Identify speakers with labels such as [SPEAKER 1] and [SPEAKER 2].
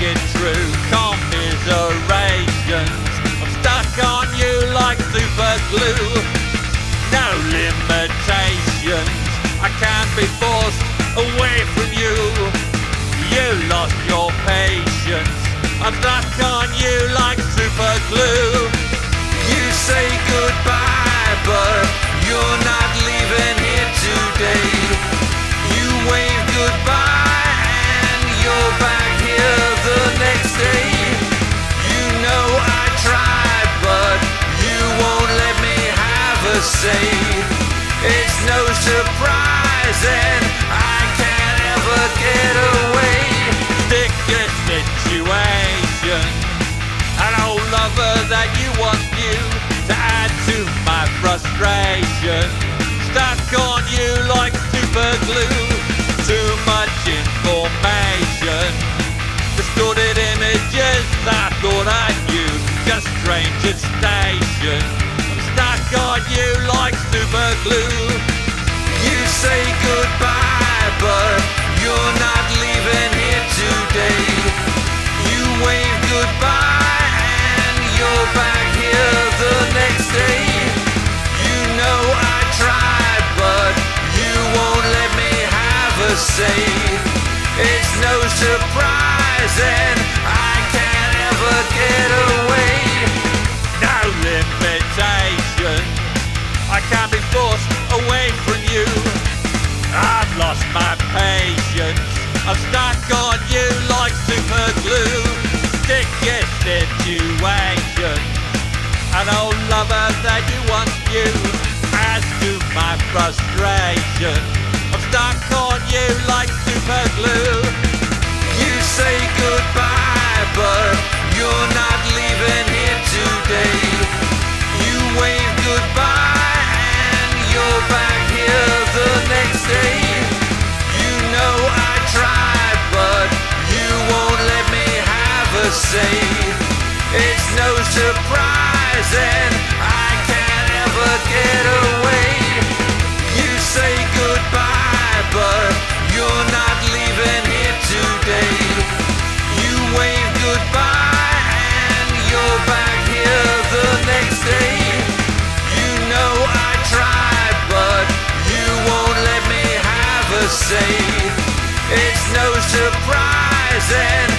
[SPEAKER 1] it through commiserations. I'm stuck on you like super glue. No limitations, I can't be forced away from you. You lost your patience, I'm stuck on you like super glue. You say goodbye, but you're not leaving here today. You wave goodbye and you're back here the next day. You know I tried, but you won't let me have a say. It's no surprise and I can't ever get away. Sticky situation, an old lover that you want new to add to my frustration. Stuck on you like super glue. Too much information, distorted images I thought I knew, just strange at station. I'm stuck on you like super glue. You say goodbye, but you're not leaving here today. You wave goodbye and you're back here the next day. You know I tried, but you won't let me have a say. It's no surprise and I can't ever get away. No limitation, I can't be forced away from you. I've lost my patience, I'm stuck on you like super glue. Sticky situation, an old lover that you once knew. As to my frustration, I'm stuck on you like super glue. You say goodbye, but you're not leaving here today. You wave goodbye and you're back here the next day. You know I tried, but you won't let me have a say. It's no surprise and I can't ever get away. You say goodbye, but you're not leaving here today. You wave goodbye and you're back here the next day. You know I tried, but you won't let me have a say. It's no surprise and